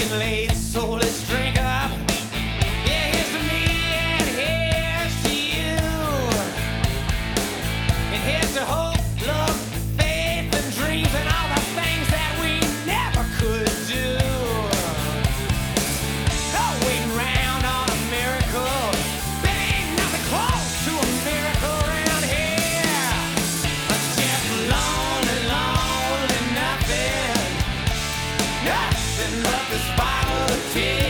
getting late, so let's drink up. Yeah, here's to me and here's to you. And here's to hope, love, faith, and dreams, and all the things that we never could do. No waiting around on a miracle. There ain't nothing close to a miracle around here. It's just lonely, lonely, nothing but this bottle of tears.